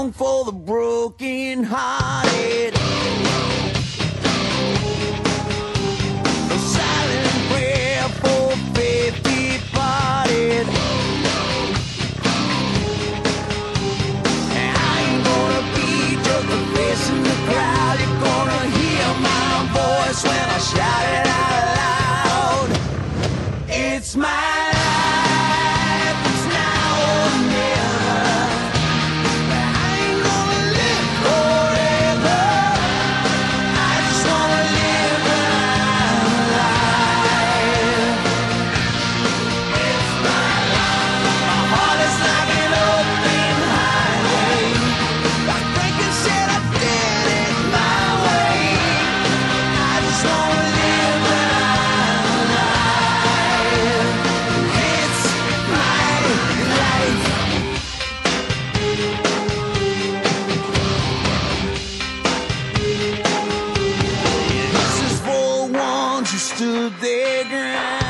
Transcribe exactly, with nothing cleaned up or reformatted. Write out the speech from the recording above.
song for the broken hearted. A silent prayer for faith departed. And I ain't gonna be just a face in the crowd. You're gonna hear my voice when I shout it out loud. It's my life, it's now or never. I ain't gonna live forever. I just wanna live my life. It's my life. My heart is like an open highway. Like Franklin said, I did it my way. I just wanna live my life. It's my life. This is for the ones who stood their ground.